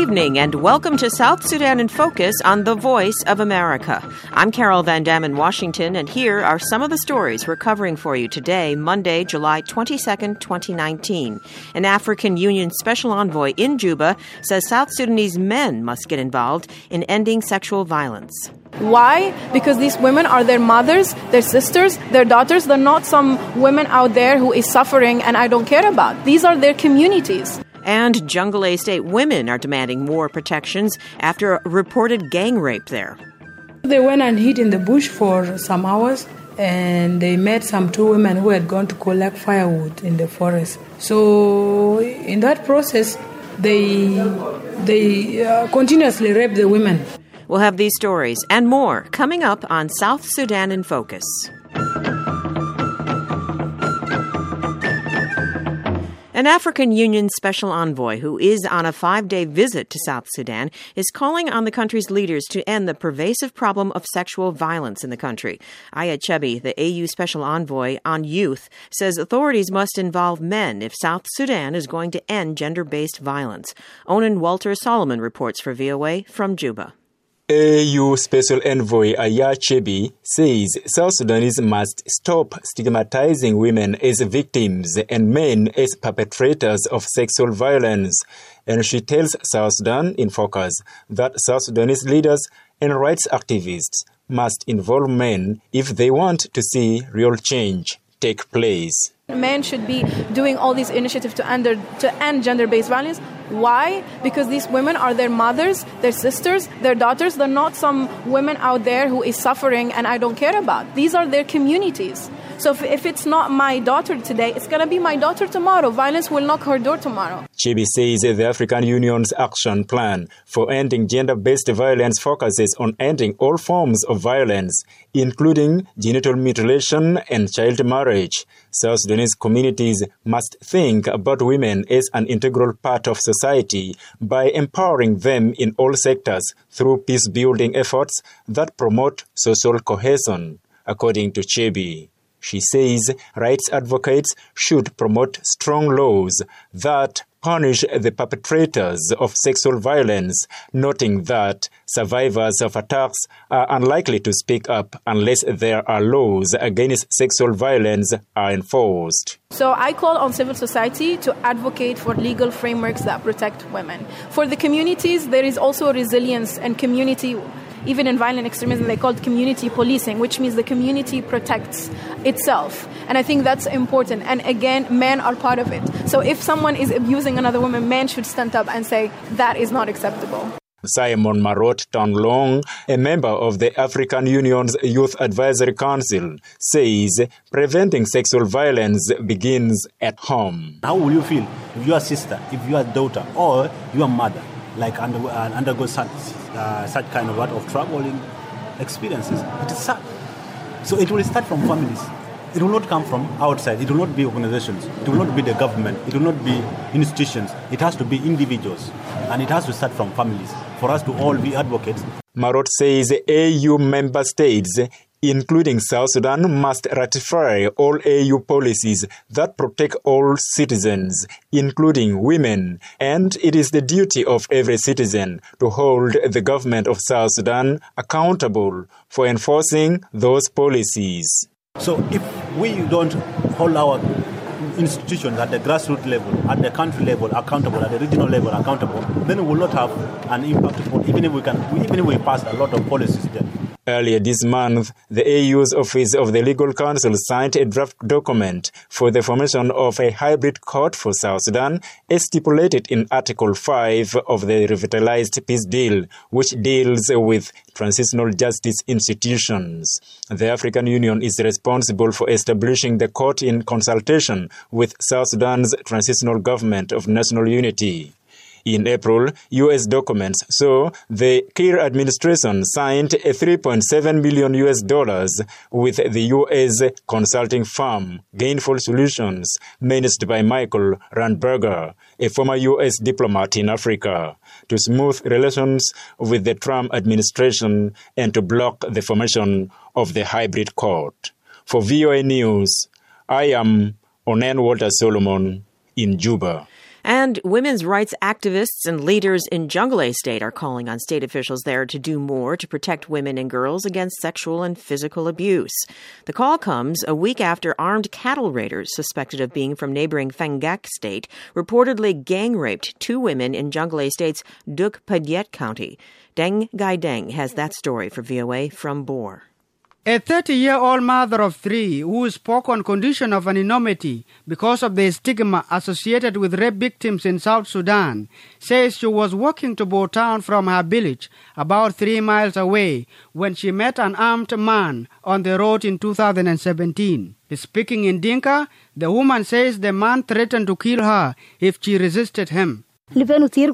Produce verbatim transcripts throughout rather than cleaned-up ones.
evening and welcome to South Sudan in Focus on The Voice of America. I'm Carol Van Dam in Washington, and here are some of the stories we're covering for you today, Monday, July twenty-second, twenty nineteen. An African Union Special Envoy in Juba says South Sudanese men must get involved in ending sexual violence. Why? Because these women are their mothers, their sisters, their daughters. They're not some women out there who is suffering and I don't care about. These are their communities. And Jonglei State women are demanding more protections after a reported gang rape there. They went and hid in the bush for some hours and they met some two women who had gone to collect firewood in the forest. So in that process, they, they uh, continuously raped the women. We'll have these stories and more coming up on South Sudan in Focus. An African Union Special Envoy who is on a five-day visit to South Sudan is calling on the country's leaders to end the pervasive problem of sexual violence in the country. Aya Chebbi, the A U Special Envoy on Youth, says authorities must involve men if South Sudan is going to end gender-based violence. Onan Walter Solomon reports for V O A from Juba. A U Special Envoy Aya Chebbi says South Sudanese must stop stigmatizing women as victims and men as perpetrators of sexual violence. And she tells South Sudan in Focus that South Sudanese leaders and rights activists must involve men if they want to see real change take place. Men should be doing all these initiatives to end, to end gender-based violence. Why? Because these women are their mothers, their sisters, their daughters. They're not some women out there who is suffering and I don't care about. These are their communities. So if, if it's not my daughter today, it's going to be my daughter tomorrow. Violence will knock her door tomorrow. Chebbi says the African Union's action plan for ending gender-based violence focuses on ending all forms of violence, including genital mutilation and child marriage. South Sudanese communities must think about women as an integral part of society by empowering them in all sectors through peace-building efforts that promote social cohesion, according to Chebbi. She says rights advocates should promote strong laws that punish the perpetrators of sexual violence, noting that survivors of attacks are unlikely to speak up unless there are laws against sexual violence are enforced. So I call on civil society to advocate for legal frameworks that protect women. For the communities, there is also resilience and community. Even in violent extremism, they call it community policing, which means the community protects itself. And I think that's important. And again, men are part of it. So if someone is abusing another woman, men should stand up and say, that is not acceptable. Simon Marot Tonlong, a member of the African Union's Youth Advisory Council, says preventing sexual violence begins at home. How will you feel if your sister, if your daughter, or your mother, like under, uh, undergo such, uh, such kind of, what, of troubling experiences? It is sad. So it will start from families. It will not come from outside. It will not be organizations. It will not be the government. It will not be institutions. It has to be individuals. And it has to start from families for us to all be advocates. Marot says A U member states, including South Sudan, must ratify all A U policies that protect all citizens, including women, and it is the duty of every citizen to hold the government of South Sudan accountable for enforcing those policies. So if we don't hold our institutions at the grassroots level, at the country level accountable, at the regional level accountable, then we will not have an impact upon, even if we can, even if we pass a lot of policies then. Earlier this month, the A U's Office of the Legal Counsel signed a draft document for the formation of a hybrid court for South Sudan, as stipulated in Article five of the revitalized peace deal, which deals with transitional justice institutions. The African Union is responsible for establishing the court in consultation with South Sudan's transitional government of national unity. In April, U S documents saw the Kiir administration signed a three point seven billion U S dollars with the U S consulting firm Gainful Solutions, managed by Michael Randberger, a former U S diplomat in Africa, to smooth relations with the Trump administration and to block the formation of the hybrid court. For V O A News, I am Onan Walter Solomon in Juba. And women's rights activists and leaders in Jonglei State are calling on state officials there to do more to protect women and girls against sexual and physical abuse. The call comes a week after armed cattle raiders suspected of being from neighboring Phang-Nga State reportedly gang-raped two women in Jonglei State's Duc Padiet County. Deng Gai Deng has that story for V O A from Bor. A thirty-year-old mother of three who spoke on condition of anonymity because of the stigma associated with rape victims in South Sudan says she was walking to Bor town from her village about three miles away when she met an armed man on the road in two thousand seventeen. Speaking in Dinka, the woman says the man threatened to kill her if she resisted him. When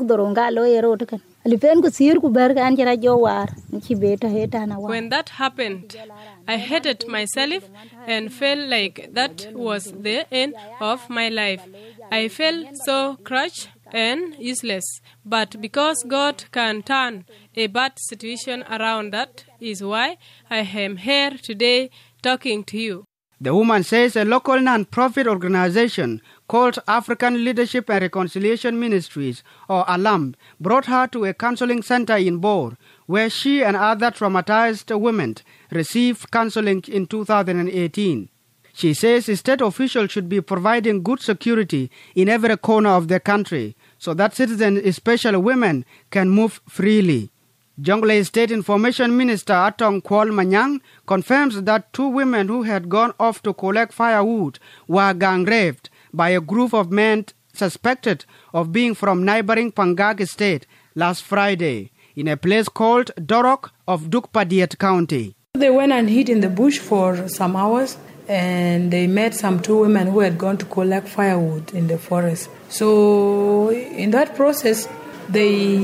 that happened, I hated myself and felt like that was the end of my life. I felt so crushed and useless. But because God can turn a bad situation around, that is why I am here today talking to you. The woman says a local non-profit organization called African Leadership and Reconciliation Ministries, or ALAM, brought her to a counseling center in Bor, where she and other traumatized women received counseling in two thousand eighteen. She says state officials should be providing good security in every corner of the country so that citizens, especially women, can move freely. Jonglei State Information Minister Atong Kwal Manyang confirms that two women who had gone off to collect firewood were gang-raped by a group of men suspected of being from neighboring Phang-Nga State last Friday in a place called Dorok of Duc Padiet County. They went and hid in the bush for some hours and they met some two women who had gone to collect firewood in the forest. So in that process, they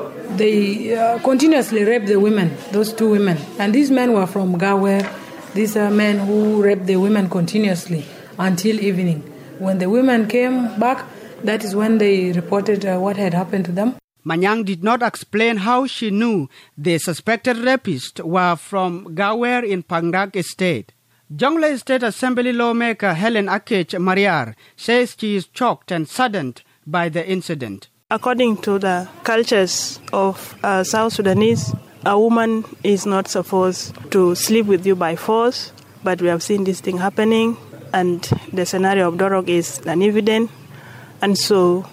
they uh, continuously raped the women, those two women. And these men were from Gawer. These are men who raped the women continuously until evening. When the women came back, that is when they reported uh, what had happened to them. Manyang did not explain how she knew the suspected rapists were from Gawer in Phang-Nga State. Jonglei State Assembly lawmaker Helen Akech Mariar says she is shocked and saddened by the incident. According to the cultures of uh, South Sudanese, a woman is not supposed to sleep with you by force, but we have seen this thing happening, and the scenario of Dorok is unevident, and so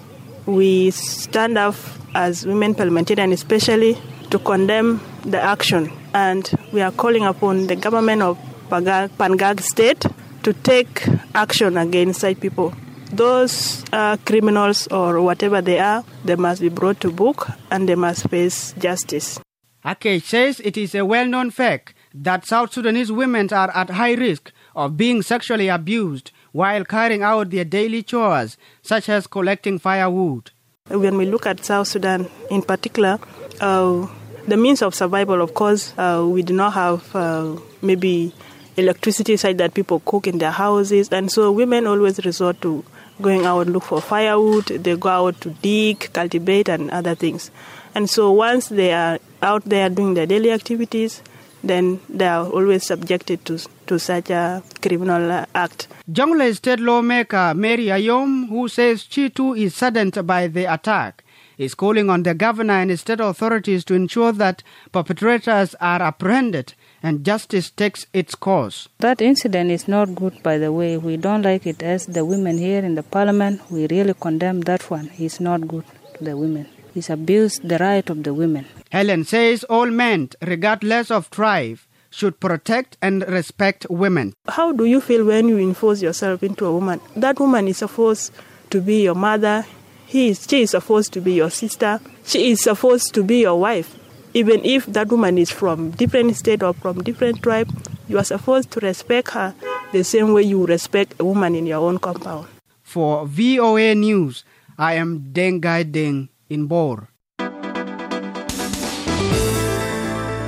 we stand up as women parliamentarians especially to condemn the action, and we are calling upon the government of Phang-Nga State to take action against such people. Those uh, criminals or whatever they are, they must be brought to book and they must face justice. Akech says it is a well-known fact that South Sudanese women are at high risk of being sexually abused while carrying out their daily chores, such as collecting firewood. When we look at South Sudan in particular, uh, the means of survival, of course, uh, we do not have uh, maybe electricity such that people cook in their houses, and so women always resort to going out and look for firewood. They go out to dig, cultivate, and other things. And so once they are out there doing their daily activities, then they are always subjected to to such a criminal act. Jonglei State lawmaker Mary Ayom, who says she too is saddened by the attack, is calling on the governor and state authorities to ensure that perpetrators are apprehended and justice takes its course. That incident is not good, by the way. We don't like it as the women here in the parliament. We really condemn that one. It's not good to the women. It's abused the right of the women. Helen says all men, regardless of tribe, should protect and respect women. How do you feel when you enforce yourself into a woman? That woman is supposed to be your mother. He is, she is supposed to be your sister. She is supposed to be your wife. Even if that woman is from different state or from different tribe, you are supposed to respect her the same way you respect a woman in your own compound. For V O A News, I am Deng Gai Deng in Bor.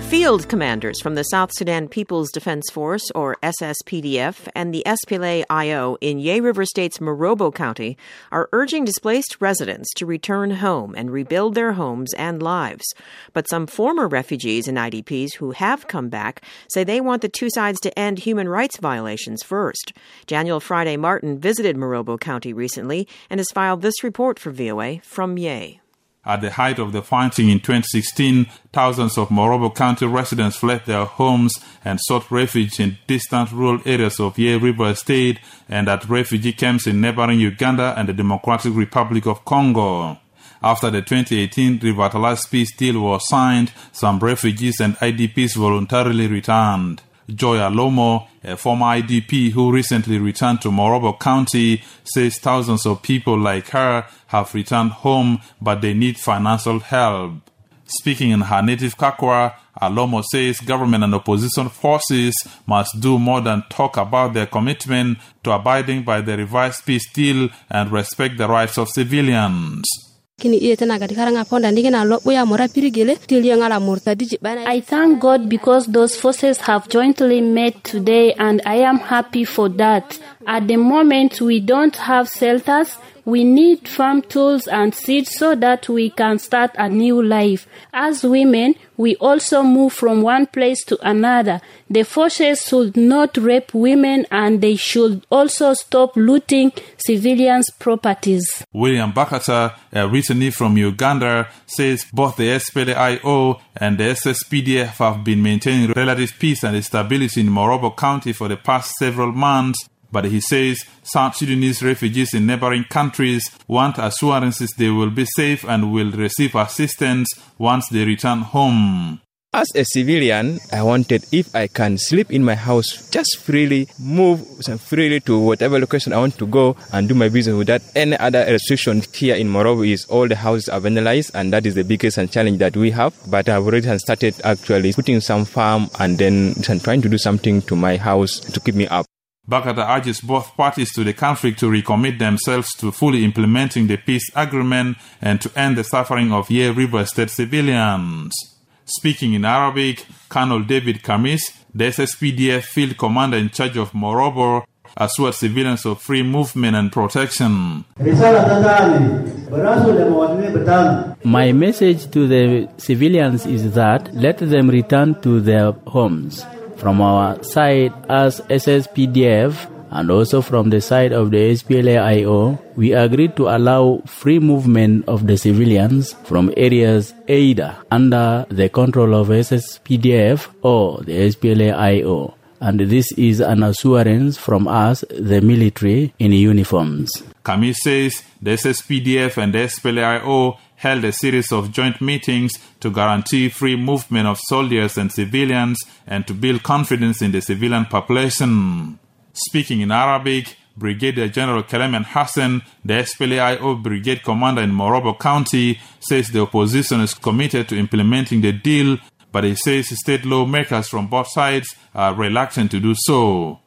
Field commanders from the South Sudan People's Defense Force, or S S P D F, and the S P L A I O in Yei River State's Morobo County are urging displaced residents to return home and rebuild their homes and lives. But some former refugees and I D Ps who have come back say they want the two sides to end human rights violations first. Daniel Friday Martin visited Morobo County recently and has filed this report for V O A from Yei. At the height of the fighting in twenty sixteen, thousands of Morobo County residents fled their homes and sought refuge in distant rural areas of Yei River State and at refugee camps in neighboring Uganda and the Democratic Republic of Congo. After the twenty eighteen revitalized peace deal was signed, some refugees and I D Ps voluntarily returned. Joy Alomo, a former I D P who recently returned to Morobo County, says thousands of people like her have returned home, but they need financial help. Speaking in her native Kakwa, Alomo says government and opposition forces must do more than talk about their commitment to abiding by the revised peace deal and respect the rights of civilians. I thank God because those forces have jointly met today, and I am happy for that. At the moment, we don't have shelters. We need farm tools and seeds so that we can start a new life. As women, we also move from one place to another. The forces should not rape women, and they should also stop looting civilians' properties. William Bakata, a returnee from Uganda, says both the S P L A I O and the S S P D F have been maintaining relative peace and stability in Morobo County for the past several months. But he says South Sudanese refugees in neighboring countries want assurances they will be safe and will receive assistance once they return home. As a civilian, I wanted if I can sleep in my house, just freely move freely to whatever location I want to go and do my business without any other restriction. Here in Morobo is all the houses are vandalized, and that is the biggest challenge that we have. But I've already started actually putting some farm and then trying to do something to my house to keep me up. Bakata urges both parties to the conflict to recommit themselves to fully implementing the peace agreement and to end the suffering of Yei River State civilians. Speaking in Arabic, Colonel David Kamis, the S S P D F field commander in charge of Morobo, assured civilians of free movement and protection. My message to the civilians is that let them return to their homes. From our side as S S P D F and also from the side of the S P L A I O, we agreed to allow free movement of the civilians from areas either under the control of S S P D F or the S P L A I O. And this is an assurance from us, the military in uniforms. Kamis says the S S P D F and the S P L A I O held a series of joint meetings to guarantee free movement of soldiers and civilians and to build confidence in the civilian population. Speaking in Arabic, Brigadier General Kelemen Hassan, the S P L A I O brigade commander in Morobo County, says the opposition is committed to implementing the deal, but he says state lawmakers from both sides are reluctant to do so.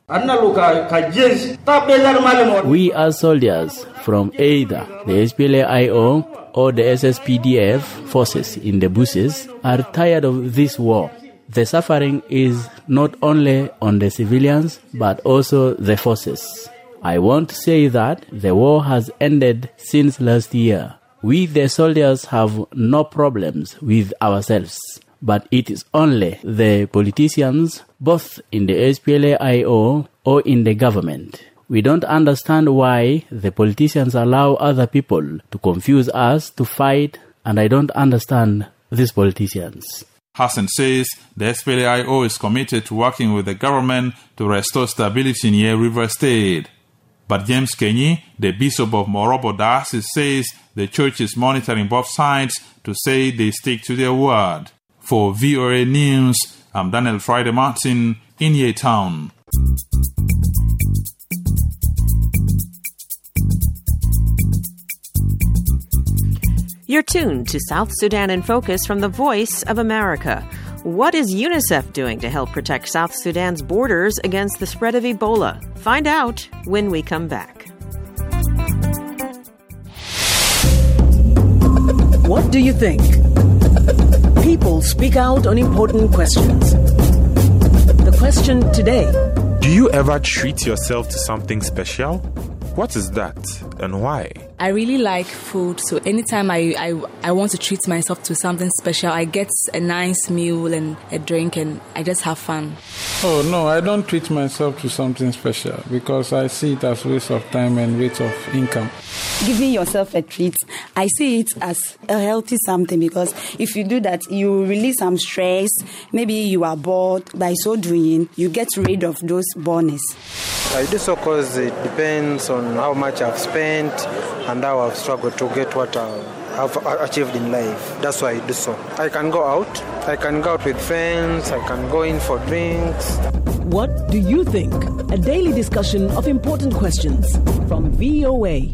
We as soldiers from either the S P L A I O or the S S P D F forces in the bushes are tired of this war. The suffering is not only on the civilians but also the forces. I want to say that the war has ended since last year. We the soldiers have no problems with ourselves, but it is only the politicians both in the S P L A I O or in the government. We don't understand why the politicians allow other people to confuse us to fight, and I don't understand these politicians. Hassan says the S P L A I O is committed to working with the government to restore stability in Yei River State. But James Kenyi, the Bishop of Morobo Diocese, says the church is monitoring both sides to say they stick to their word. For V O A News, I'm Daniel Friday Martin in Yei Town. You're tuned to South Sudan in Focus from the Voice of America. What is UNICEF doing to help protect South Sudan's borders against the spread of Ebola? Find out when we come back. What do you think? People people speak out on important questions. The question today: do you ever treat yourself to something special? What is that and why? I really like food, so anytime I, I, I want to treat myself to something special, I get a nice meal and a drink and I just have fun. Oh, no, I don't treat myself to something special because I see it as waste of time and waste of income. Giving yourself a treat, I see it as a healthy something because if you do that, you release some stress. Maybe you are bored. By so doing, you get rid of those boredom. I do so because it depends on how much I've spent and how I've struggled to get what I've achieved in life. That's why I do so. I can go out. I can go out with friends. I can go in for drinks. What do you think? A daily discussion of important questions from V O A.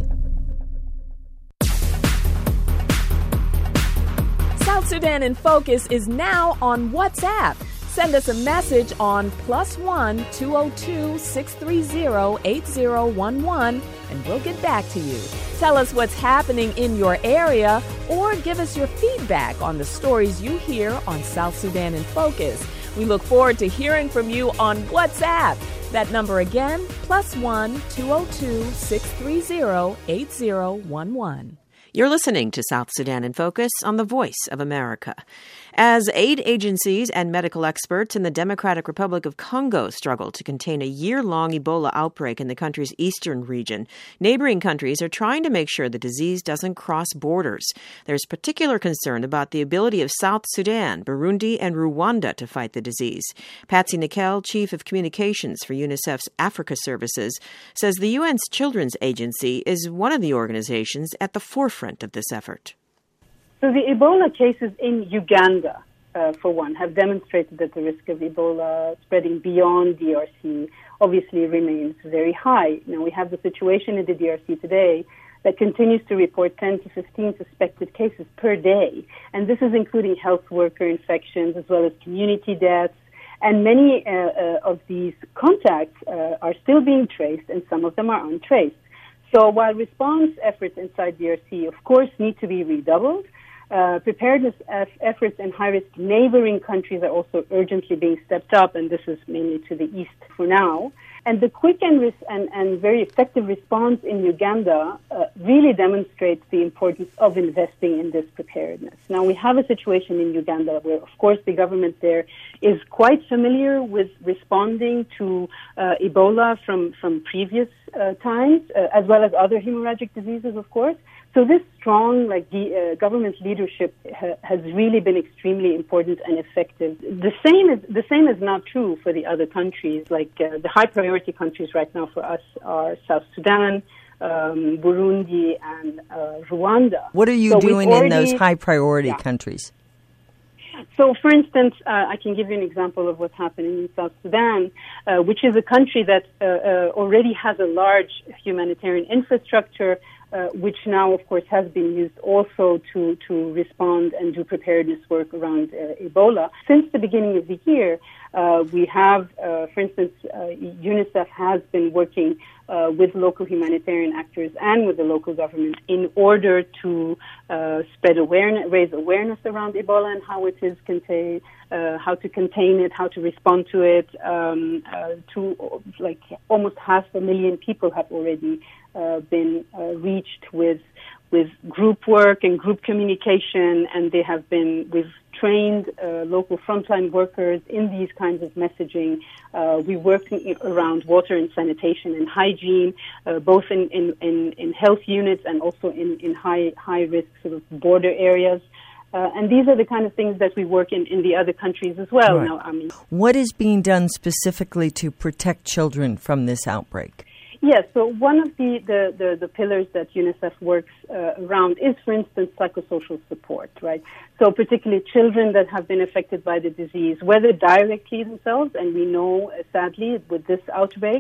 South Sudan in Focus is now on WhatsApp. Send us a message on plus one two zero two six three zero eight zero one one and we'll get back to you. Tell us what's happening in your area or give us your feedback on the stories you hear on South Sudan in Focus. We look forward to hearing from you on WhatsApp. That number again, plus one two zero two six three zero eight zero one one. You're listening to South Sudan in Focus on the Voice of America. As aid agencies and medical experts in the Democratic Republic of Congo struggle to contain a year-long Ebola outbreak in the country's eastern region, neighboring countries are trying to make sure the disease doesn't cross borders. There's particular concern about the ability of South Sudan, Burundi, and Rwanda to fight the disease. Patsy Nickel, Chief of Communications for UNICEF's Africa Services, says the U N's Children's Agency is one of the organizations at the forefront of this effort. So the Ebola cases in Uganda, uh, for one, have demonstrated that the risk of Ebola spreading beyond D R C obviously remains very high. Now, we have the situation in the D R C today that continues to report ten to fifteen suspected cases per day. And this is including health worker infections as well as community deaths. And many uh, uh, of these contacts uh, are still being traced and some of them are untraced. So while response efforts inside D R C, of course, need to be redoubled, uh, preparedness efforts in high-risk neighboring countries are also urgently being stepped up, and this is mainly to the east for now. And the quick and, res- and, and very effective response in Uganda uh, really demonstrates the importance of investing in this preparedness. Now, we have a situation in Uganda where, of course, the government there is quite familiar with responding to uh, Ebola from, from previous uh, times, uh, as well as other hemorrhagic diseases, of course. So this strong, like, the, uh, government leadership ha- has really been extremely important and effective. The same is the same is not true for the other countries. Like uh, the high priority countries right now for us are South Sudan, um, Burundi, and uh, Rwanda. What are you so doing already, in those high priority yeah. countries? So, for instance, uh, I can give you an example of what's happening in South Sudan, uh, which is a country that uh, uh, already has a large humanitarian infrastructure, uh, which now, of course, has been used also to, to respond and do preparedness work around uh, Ebola. Since the beginning of the year, uh, we have, uh, for instance, uh, UNICEF has been working uh, with local humanitarian actors and with the local government in order to uh, spread awareness, raise awareness around Ebola and how it is contained, uh, how to contain it, how to respond to it. Um, uh, to like almost half a million people have already uh, been uh, reached with with group work and group communication, and they have been we've trained uh, local frontline workers in these kinds of messaging. Uh, we work around water and sanitation and hygiene, uh, both in, in, in, in health units and also in, in high high risk sort of border areas. Uh, and these are the kind of things that we work in, in the other countries as well. Right. Now, I mean, what is being done specifically to protect children from this outbreak? Yes, so one of the, the, the, the pillars that UNICEF works uh, around is, for instance, psychosocial support, right? So particularly children that have been affected by the disease, whether directly themselves, and we know, uh, sadly, with this outbreak,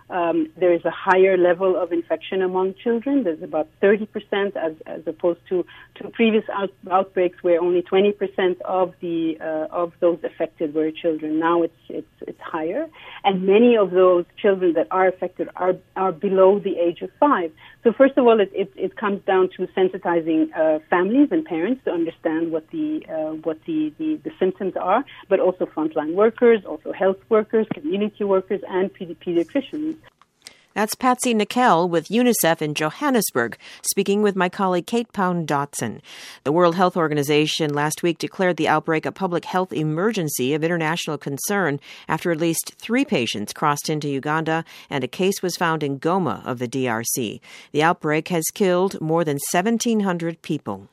Um, there is a higher level of infection among children. There's about thirty percent as, as opposed to, to previous out, outbreaks where only twenty percent of the uh, of those affected were children. Now it's it's it's higher, and many of those children that are affected are are below the age of five. So first of all, it it, it comes down to sensitizing uh, families and parents to understand what the uh, what the, the, the symptoms are, but also frontline workers, also health workers, community workers, and pedi- pediatricians. That's Patsy Nickel with UNICEF in Johannesburg, speaking with my colleague Kate Pound-Dotson. The World Health Organization last week declared the outbreak a public health emergency of international concern after at least three patients crossed into Uganda and a case was found in Goma of the D R C. The outbreak has killed more than seventeen hundred people.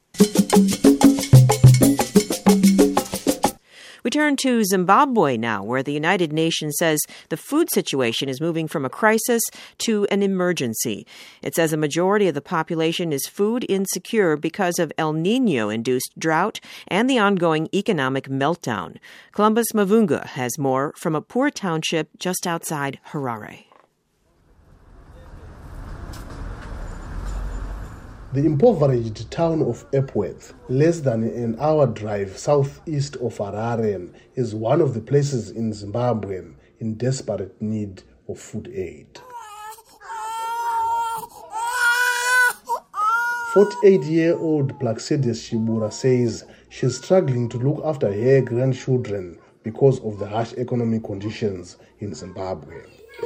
We turn to Zimbabwe now, where the United Nations says the food situation is moving from a crisis to an emergency. It says a majority of the population is food insecure because of El Nino-induced drought and the ongoing economic meltdown. Columbus Mavunga has more from a poor township just outside Harare. The impoverished town of Epworth, less than an hour drive southeast of Harare, is one of the places in Zimbabwe in desperate need of food aid. forty-eight-year-old Plaxides Shibura says she's struggling to look after her grandchildren because of the harsh economic conditions in Zimbabwe.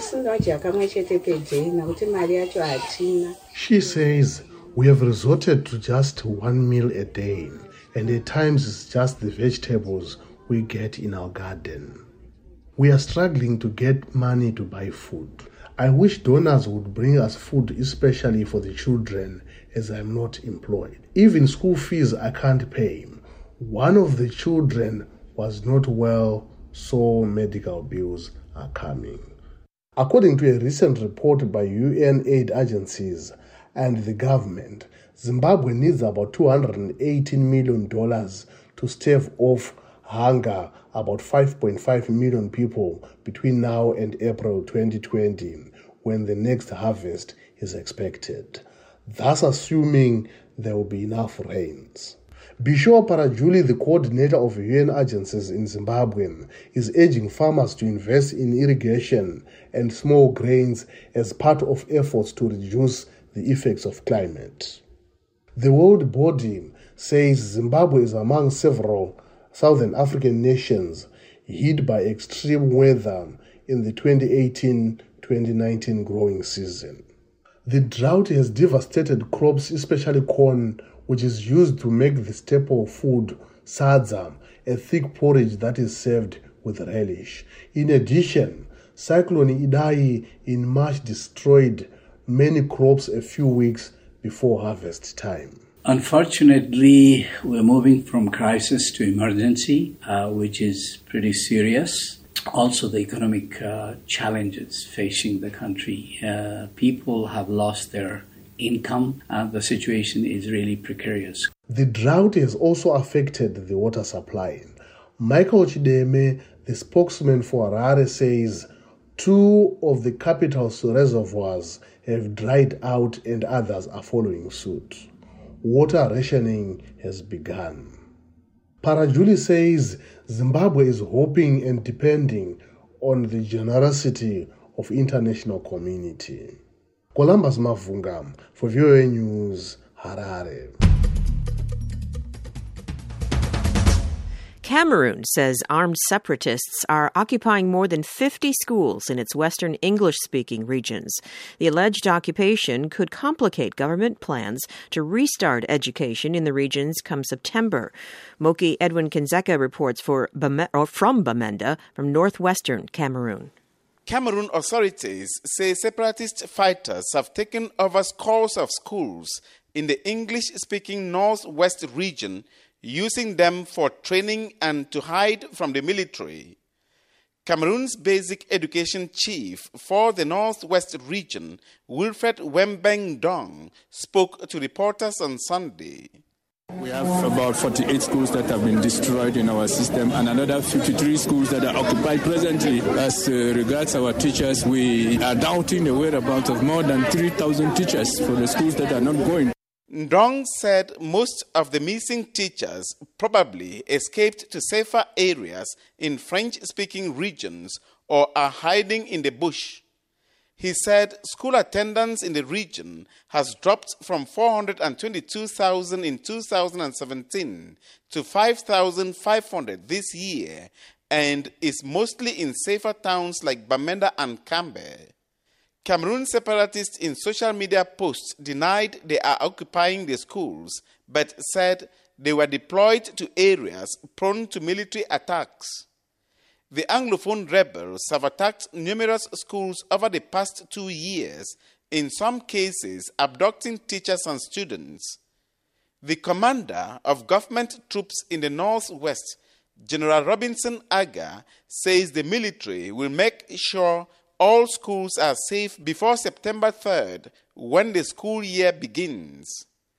She says, we have resorted to just one meal a day, and at times it's just the vegetables we get in our garden. We are struggling to get money to buy food. I wish donors would bring us food, especially for the children, as I'm not employed. Even school fees I can't pay. One of the children was not well, so medical bills are coming. According to a recent report by U N aid agencies and the government, Zimbabwe needs about two hundred eighteen million dollars to stave off hunger about five point five million people between now and April twenty twenty, when the next harvest is expected. Thus assuming there will be enough rains. Bishoa Parajuli, the coordinator of U N agencies in Zimbabwe, is urging farmers to invest in irrigation and small grains as part of efforts to reduce the effects of climate. The world body says Zimbabwe is among several Southern African nations hit by extreme weather in the twenty eighteen twenty nineteen growing season. The drought has devastated crops, especially corn, which is used to make the staple food sadza, a thick porridge that is served with relish. In addition, Cyclone Idai in March destroyed many crops a few weeks before harvest time. Unfortunately, we're moving from crisis to emergency, uh, which is pretty serious. Also, the economic uh, challenges facing the country. Uh, people have lost their income. Uh, the situation is really precarious. The drought has also affected the water supply. Michael Chideme, the spokesman for Harare, says two of the capital's reservoirs have dried out and others are following suit. Water rationing has begun. Parajuli says Zimbabwe is hoping and depending on the generosity of international community. Columbus Mavunga for V O A News, Harare. Cameroon says armed separatists are occupying more than fifty schools in its western English-speaking regions. The alleged occupation could complicate government plans to restart education in the regions come September. Moki Edwin Kinzeka reports for or from Bamenda, from northwestern Cameroon. Cameroon authorities say separatist fighters have taken over scores of schools in the English-speaking northwest region, using them for training and to hide from the military. Cameroon's basic education chief for the northwest region, Wilfred Wembeng Dong, spoke to reporters on Sunday. We have about forty-eight schools that have been destroyed in our system and another fifty-three schools that are occupied presently. As uh, regards our teachers, we are doubting the whereabouts of more than three thousand teachers for the schools that are not going. Ndong said most of the missing teachers probably escaped to safer areas in French-speaking regions or are hiding in the bush. He said school attendance in the region has dropped from four hundred twenty-two thousand in two thousand seventeen to five thousand five hundred this year and is mostly in safer towns like Bamenda and Cambe. Cameroon separatists in social media posts denied they are occupying the schools, but said they were deployed to areas prone to military attacks. The Anglophone rebels have attacked numerous schools over the past two years, in some cases abducting teachers and students. The commander of government troops in the northwest, General Robinson Aga, says the military will make sure all schools are safe before September third, when the school year begins.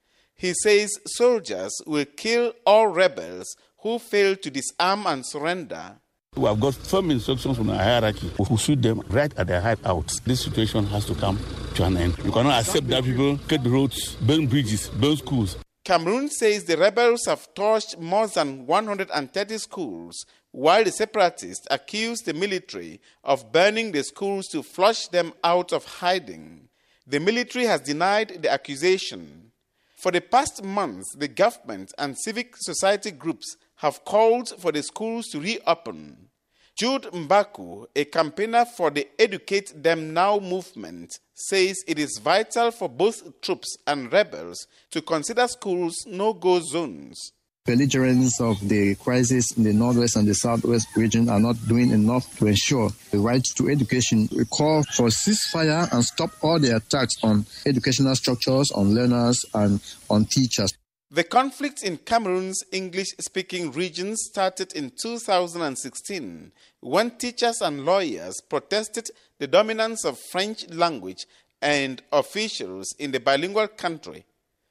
He says soldiers will kill all rebels who fail to disarm and surrender. We have got firm instructions from the hierarchy. We will shoot them right at their hideouts. This situation has to come to an end. You cannot accept that people cut roads, burn bridges, burn schools. Cameroon says the rebels have torched more than one hundred thirty schools, while the separatists accuse the military of burning the schools to flush them out of hiding. The military has denied the accusation. For the past months, the government and civic society groups have called for the schools to reopen. Jude Mbaku, a campaigner for the Educate Them Now movement, says it is vital for both troops and rebels to consider schools no-go zones. Belligerents of the crisis in the northwest and the southwest region are not doing enough to ensure the right to education. We call for ceasefire and stop all the attacks on educational structures, on learners, and on teachers. The conflict in Cameroon's English-speaking region started in two thousand sixteen when teachers and lawyers protested the dominance of French language and officials in the bilingual country.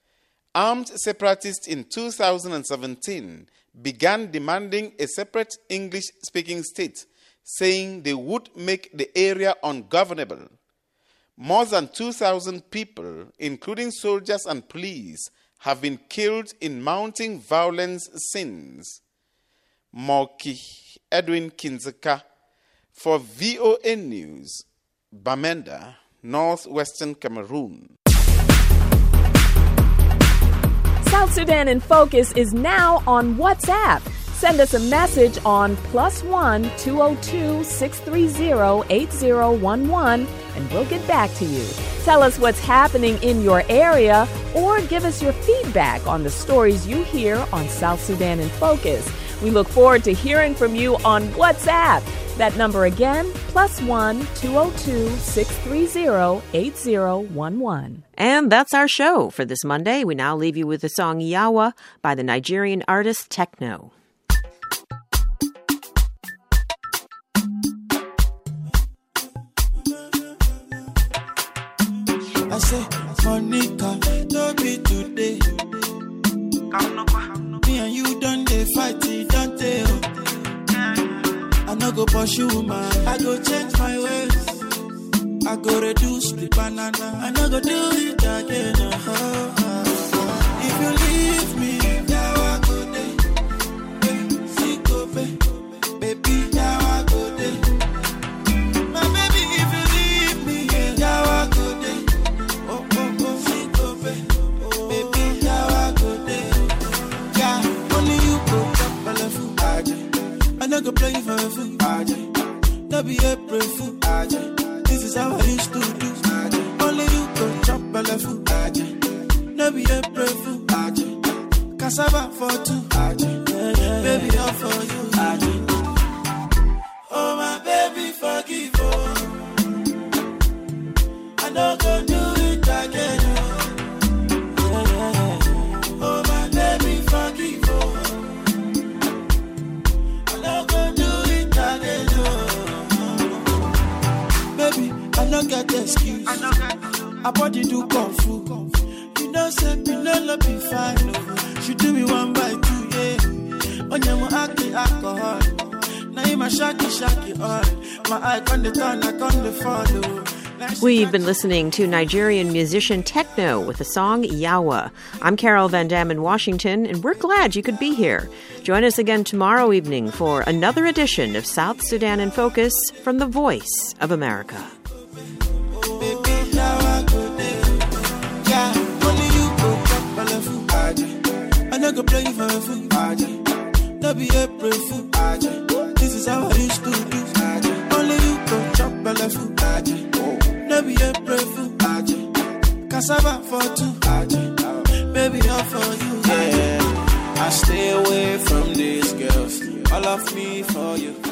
Armed separatists in two thousand seventeen began demanding a separate English-speaking state, saying they would make the area ungovernable. More than two thousand people, including soldiers and police, have been killed in mounting violence since. Moki Edwin Kinzeka for V O A News, Bamenda, northwestern Cameroon. South Sudan in Focus is now on WhatsApp. Send us a message on plus one two oh two six three zero eight zero one one and we'll get back to you. Tell us what's happening in your area or give us your feedback on the stories you hear on South Sudan in Focus. We look forward to hearing from you on WhatsApp. That number again, plus one two oh two six three zero eight zero one one. And that's our show for this Monday. We now leave you with the song Yawa by the Nigerian artist Techno. I say, Monica, no be today. Me and you done the fight, don't tell. I no go pursue man, I go change my ways. I go reduce the banana, I no go do it again. Uh-huh. If you leave me, now I go there. See, go baby, now I go there. My baby, if you leave me, now I go there. Oh, oh, oh, see, go baby, now I go there. Yeah, only you go top my food, I no go play for a fool, no be April fool, this is how I used to do. Only you go chop my food, no be April fool, cassava for two, baby all for you. Oh my baby forgive, oh, I no go do it again. Oh my baby forgive, oh, I no get excuse. I body do kung fu. You You know, say, you know, love be fine. No. She do me one by two, yeah. On your acting alcohol. Now you my shaky, shaky, all. My eye on the turn, I on the follow. We've been listening to Nigerian musician Techno with the song Yawa. I'm Carol Van Dam in Washington, and we're glad you could be here. Join us again tomorrow evening for another edition of South Sudan in Focus from the Voice of America. I go play for a fool, no be April fool. This is how I used to do. Only you go chop belly fool. No be April fool. Cassava for two. Baby, all for you. Yeah, I stay away from these girls. All of me for you.